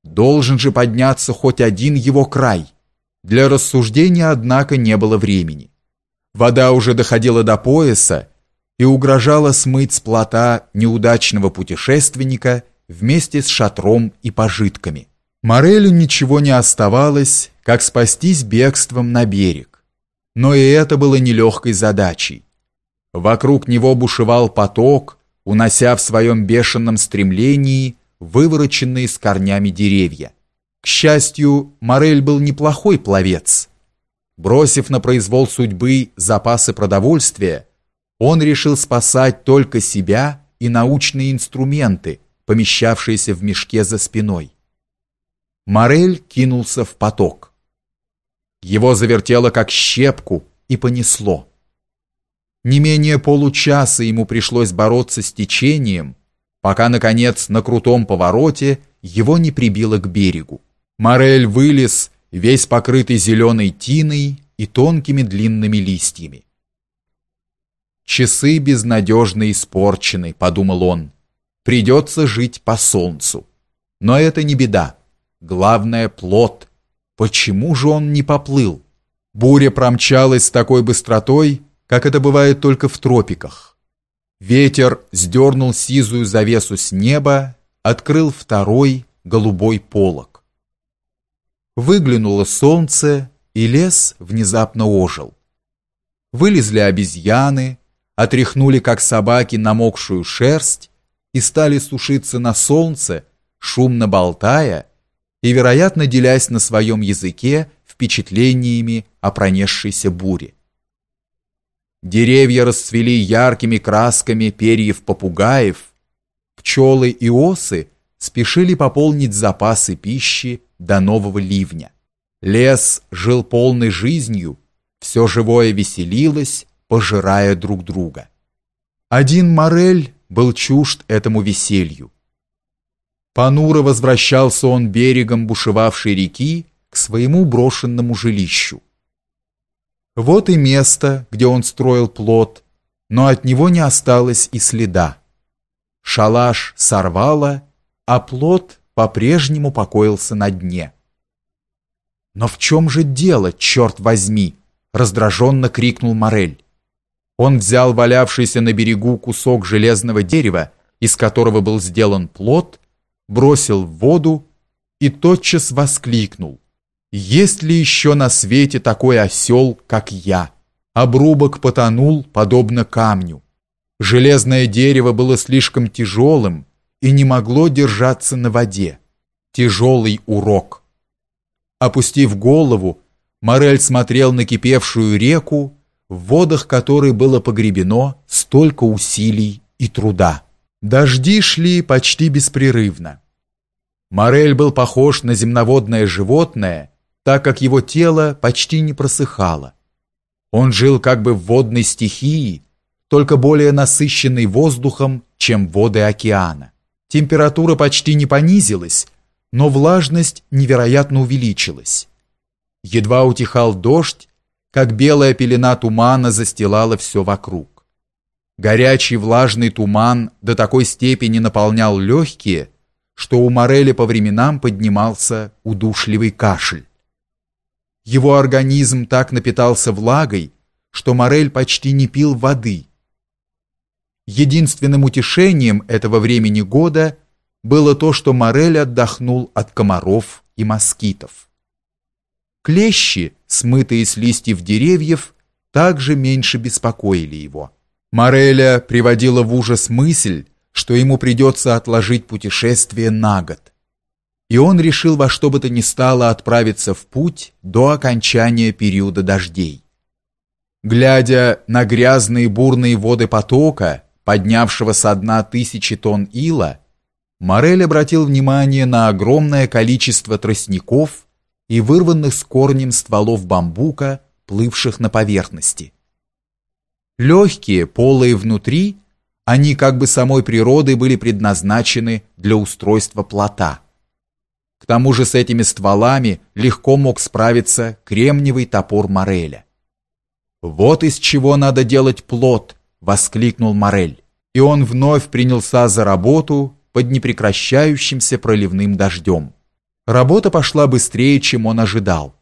Должен же подняться хоть один его край. Для рассуждения, однако, не было времени. Вода уже доходила до пояса и угрожала смыть с плота неудачного путешественника вместе с шатром и пожитками. Морелю ничего не оставалось, как спастись бегством на берег. Но и это было нелегкой задачей. Вокруг него бушевал поток, унося в своем бешеном стремлении вывороченные с корнями деревья. К счастью, Морель был неплохой пловец. Бросив на произвол судьбы запасы продовольствия, он решил спасать только себя и научные инструменты, помещавшиеся в мешке за спиной. Морель кинулся в поток. Его завертело как щепку и понесло. Не менее получаса ему пришлось бороться с течением, пока, наконец, на крутом повороте его не прибило к берегу. Морель вылез, весь покрытый зеленой тиной и тонкими длинными листьями. «Часы безнадежно испорчены», — подумал он. «Придется жить по солнцу. Но это не беда. Главное — плот. Почему же он не поплыл?» Буря промчалась с такой быстротой, как это бывает только в тропиках. Ветер сдернул сизую завесу с неба, открыл второй голубой полог. Выглянуло солнце, и лес внезапно ожил. Вылезли обезьяны, отряхнули, как собаки, намокшую шерсть и стали сушиться на солнце, шумно болтая и, вероятно, делясь на своем языке впечатлениями о пронесшейся буре. Деревья расцвели яркими красками перьев попугаев, пчелы и осы спешили пополнить запасы пищи до нового ливня. Лес жил полной жизнью, все живое веселилось, пожирая друг друга. Один Морель был чужд этому веселью. Понуро возвращался он берегом бушевавшей реки к своему брошенному жилищу. Вот и место, где он строил плот, но от него не осталось и следа. Шалаш сорвало, а плот по-прежнему покоился на дне. «Но в чем же дело, черт возьми?» — раздраженно крикнул Морель. Он взял валявшийся на берегу кусок железного дерева, из которого был сделан плот, бросил в воду и тотчас воскликнул: «Есть ли еще на свете такой осел, как я?» Обрубок потонул, подобно камню. Железное дерево было слишком тяжелым и не могло держаться на воде. Тяжелый урок. Опустив голову, Морель смотрел на кипевшую реку, в водах которой было погребено столько усилий и труда. Дожди шли почти беспрерывно. Морель был похож на земноводное животное, так как его тело почти не просыхало. Он жил как бы в водной стихии, только более насыщенной воздухом, чем воды океана. Температура почти не понизилась, но влажность невероятно увеличилась. Едва утихал дождь, как белая пелена тумана застилала все вокруг. Горячий влажный туман до такой степени наполнял легкие, что у Мореля по временам поднимался удушливый кашель. Его организм так напитался влагой, что Морель почти не пил воды. Единственным утешением этого времени года было то, что Морель отдохнул от комаров и москитов. Клещи, смытые с листьев деревьев, также меньше беспокоили его. Мореля приводила в ужас мысль, что ему придется отложить путешествие на год. И он решил во что бы то ни стало отправиться в путь до окончания периода дождей. Глядя на грязные бурные воды потока, поднявшего со дна 1000 тонн ила, Морель обратил внимание на огромное количество тростников и вырванных с корнем стволов бамбука, плывших на поверхности. Легкие, полые внутри, они как бы самой природой были предназначены для устройства плота. К тому же с этими стволами легко мог справиться кремниевый топор Мореля. «Вот из чего надо делать плот!» — воскликнул Морель. И он вновь принялся за работу под непрекращающимся проливным дождем. Работа пошла быстрее, чем он ожидал.